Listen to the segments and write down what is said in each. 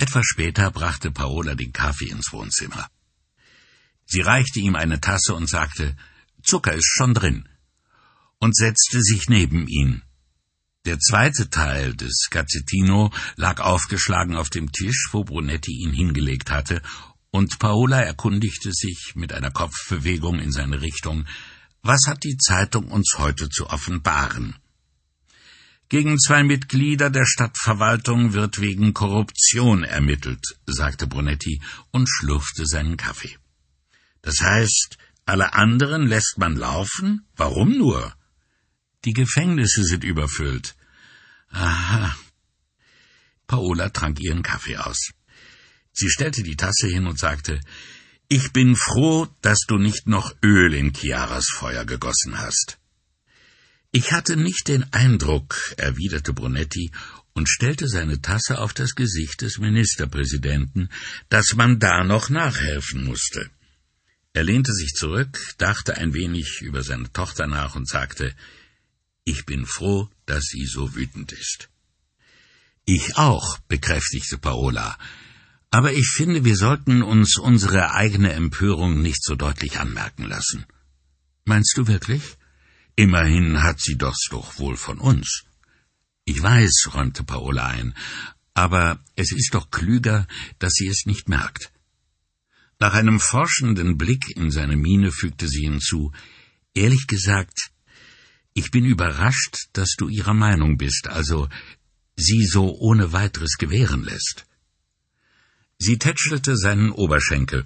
Etwas später brachte Paola den Kaffee ins Wohnzimmer. Sie reichte ihm eine Tasse und sagte, »Zucker ist schon drin«, und setzte sich neben ihn. Der zweite Teil des Gazzettino lag aufgeschlagen auf dem Tisch, wo Brunetti ihn hingelegt hatte, und Paola erkundigte sich mit einer Kopfbewegung in seine Richtung, was hat die Zeitung uns heute zu offenbaren? Gegen 2 Mitglieder der Stadtverwaltung wird wegen Korruption ermittelt, sagte Brunetti und schlürfte seinen Kaffee. Das heißt, alle anderen lässt man laufen? Warum nur? Die Gefängnisse sind überfüllt. Aha. Paola trank ihren Kaffee aus. Sie stellte die Tasse hin und sagte, »Ich bin froh, dass du nicht noch Öl in Chiaras Feuer gegossen hast.« »Ich hatte nicht den Eindruck«, erwiderte Brunetti und stellte seine Tasse auf das Gesicht des Ministerpräsidenten, »dass man da noch nachhelfen musste.« Er lehnte sich zurück, dachte ein wenig über seine Tochter nach und sagte, »Ich bin froh, dass sie so wütend ist.« »Ich auch«, bekräftigte Paola, »aber ich finde, wir sollten uns unsere eigene Empörung nicht so deutlich anmerken lassen.« »Meinst du wirklich? Immerhin hat sie das doch wohl von uns.« »Ich weiß«, räumte Paola ein, »aber es ist doch klüger, dass sie es nicht merkt.« Nach einem forschenden Blick in seine Miene fügte sie hinzu, »Ehrlich gesagt, ich bin überrascht, dass du ihrer Meinung bist, also sie so ohne weiteres gewähren lässt.« Sie tätschelte seinen Oberschenkel.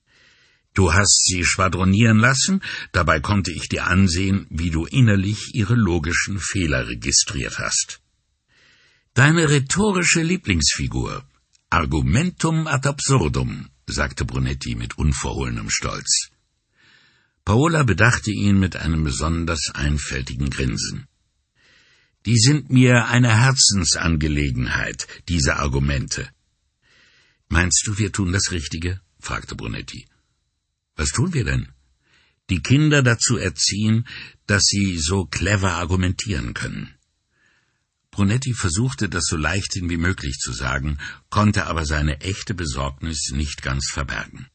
»Du hast sie schwadronieren lassen, dabei konnte ich dir ansehen, wie du innerlich ihre logischen Fehler registriert hast.« »Deine rhetorische Lieblingsfigur, Argumentum ad absurdum«, sagte Brunetti mit unverhohlenem Stolz. Paola bedachte ihn mit einem besonders einfältigen Grinsen. »Die sind mir eine Herzensangelegenheit, diese Argumente.« »Meinst du, wir tun das Richtige?« fragte Brunetti. »Was tun wir denn?« »Die Kinder dazu erziehen, dass sie so clever argumentieren können.« Brunetti versuchte, das so leichthin wie möglich zu sagen, konnte aber seine echte Besorgnis nicht ganz verbergen.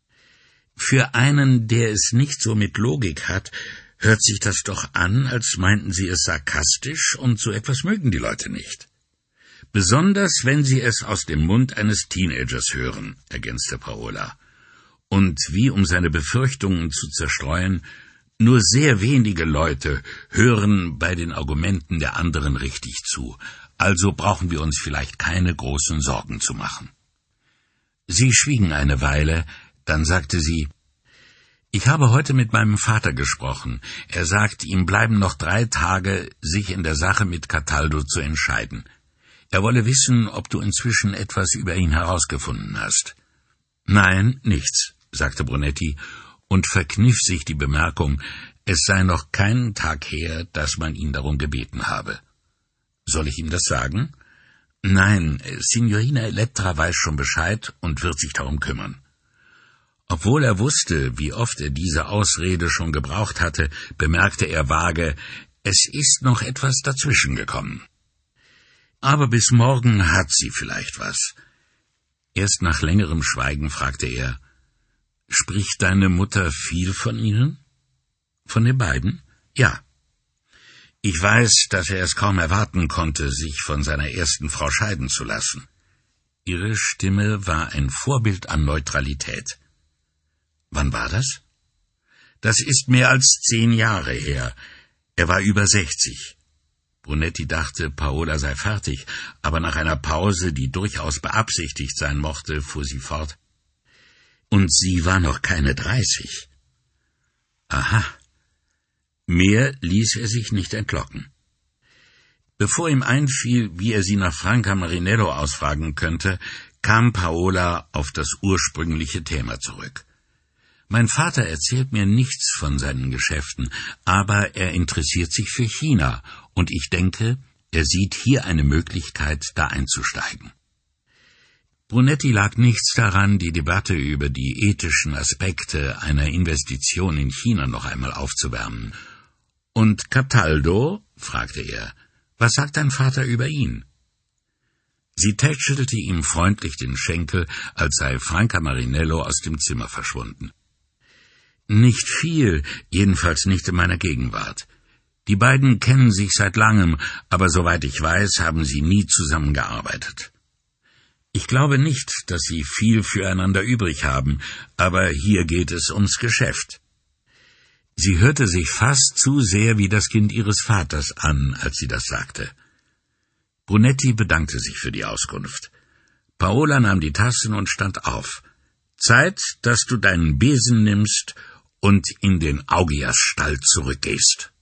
»Für einen, der es nicht so mit Logik hat, hört sich das doch an, als meinten sie es sarkastisch, und so etwas mögen die Leute nicht.« »Besonders, wenn sie es aus dem Mund eines Teenagers hören«, ergänzte Paola. »Und wie, um seine Befürchtungen zu zerstreuen, nur sehr wenige Leute hören bei den Argumenten der anderen richtig zu, also brauchen wir uns vielleicht keine großen Sorgen zu machen.« Sie schwiegen eine Weile, dann sagte sie, »Ich habe heute mit meinem Vater gesprochen. Er sagt, ihm bleiben noch 3 Tage, sich in der Sache mit Cataldo zu entscheiden. Er wolle wissen, ob du inzwischen etwas über ihn herausgefunden hast.« »Nein, nichts«, sagte Brunetti und verkniff sich die Bemerkung, es sei noch keinen Tag her, dass man ihn darum gebeten habe. »Soll ich ihm das sagen?« »Nein, Signorina Elettra weiß schon Bescheid und wird sich darum kümmern.« Obwohl er wusste, wie oft er diese Ausrede schon gebraucht hatte, bemerkte er vage, es ist noch etwas dazwischen gekommen. »Aber bis morgen hat sie vielleicht was.« Erst nach längerem Schweigen fragte er, »Spricht deine Mutter viel von ihnen?« »Von den beiden?« »Ja.« »Ich weiß, dass er es kaum erwarten konnte, sich von seiner ersten Frau scheiden zu lassen.« Ihre Stimme war ein Vorbild an Neutralität. »Wann war das?« »Das ist mehr als 10 Jahre her. Er war über 60. Brunetti dachte, Paola sei fertig, aber nach einer Pause, die durchaus beabsichtigt sein mochte, fuhr sie fort. »Und sie war noch keine 30. »Aha.« Mehr ließ er sich nicht entlocken. Bevor ihm einfiel, wie er sie nach Franca Marinello ausfragen könnte, kam Paola auf das ursprüngliche Thema zurück. »Mein Vater erzählt mir nichts von seinen Geschäften, aber er interessiert sich für China, und ich denke, er sieht hier eine Möglichkeit, da einzusteigen.« Brunetti lag nichts daran, die Debatte über die ethischen Aspekte einer Investition in China noch einmal aufzuwärmen. »Und Cataldo?« fragte er. »Was sagt dein Vater über ihn?« Sie tätschelte ihm freundlich den Schenkel, als sei Franca Marinello aus dem Zimmer verschwunden. »Nicht viel, jedenfalls nicht in meiner Gegenwart. Die beiden kennen sich seit langem, aber soweit ich weiß, haben sie nie zusammengearbeitet. Ich glaube nicht, dass sie viel füreinander übrig haben, aber hier geht es ums Geschäft.« Sie hörte sich fast zu sehr wie das Kind ihres Vaters an, als sie das sagte. Brunetti bedankte sich für die Auskunft. Paola nahm die Tassen und stand auf. »Zeit, dass du deinen Besen nimmst und in den Augiasstall zurückgehst.«